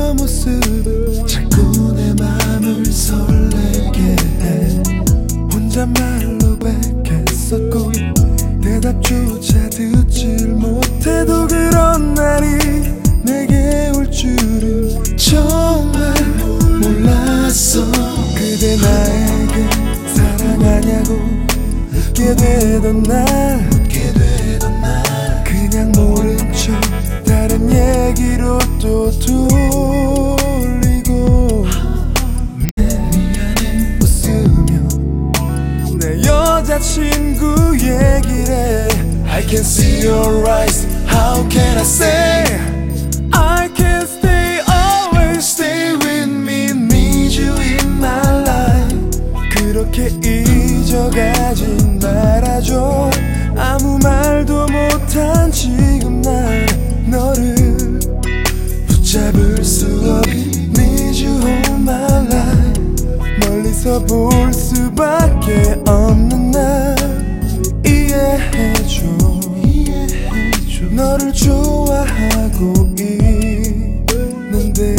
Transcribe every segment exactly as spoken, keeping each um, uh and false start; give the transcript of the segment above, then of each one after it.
저 모습은 자꾸 내 맘을 설레게 해. 혼잣말로 백했었고 대답조차 듣질 못해도 그런 날이 내게 올 줄은 정말 몰랐어. 그대 나에게 사랑하냐고 묻게 되던 날 그냥 모른 척 다른 얘기로 또 돌리고 미안해 웃으며 내 여자친구 얘기래. I can see your eyes. How can I say I can stay always stay with me. Need you in my life. 그렇게 잊어가진 말아줘. 아무 말도 못한 지금 난 너를 붙잡을 수 없니. Need you all my life. 멀리서 볼 수밖에 없는 날 이해해줘. 이해해줘. 너를 좋아하고 있는데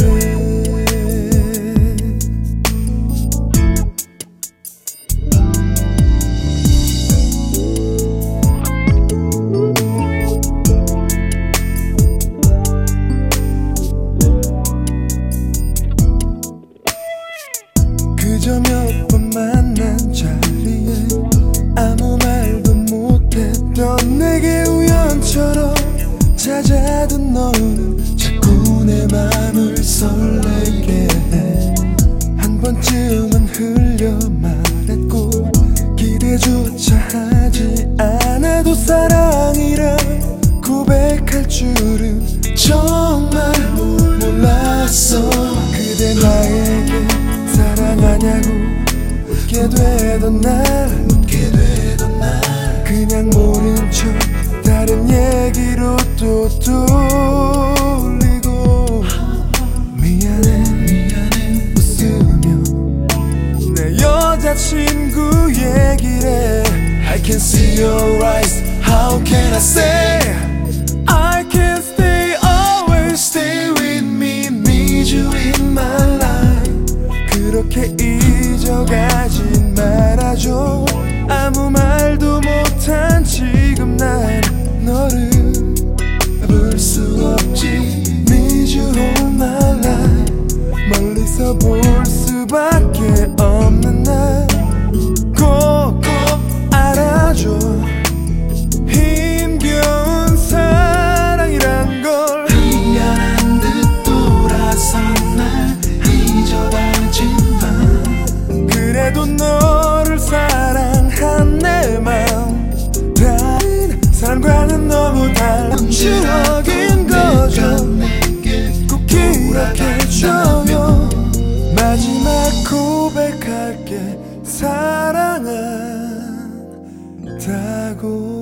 그저 몇 번 만난 자리에 아무 말도 못했던 내게 우연처럼 찾아든 너는 자꾸 내 맘을 설레게 해. 한 번쯤은 흘려 말했고 기대조차 하지 않아도 사랑이라 고백할 줄은 정말 몰랐어. 그대 나에게 사랑하냐고 묻게 되던 날 그냥 모른 척 다른 얘기로 또 돌리고 미안해 미안해 웃으며 내 여자친구 얘기래. I can see your eyes. How can I say I can stay always stay with me. Need you in my life. 그렇게 잊어가진 말아줘. 아무 말도 못한 지금 난 너를 볼 수 없지. Need you all my life. 멀리서 볼 수밖에 없는 날 꼭 알아줘. 힘겨운 사랑이란 걸. 미안한 듯 돌아선 날 잊어가지만 그래도 너를 사랑한 내 마음 다른 사람과는 너무 다른 추억인 거죠. 꼭 기억해줘요. 마지막 고백할게. 사랑한다고.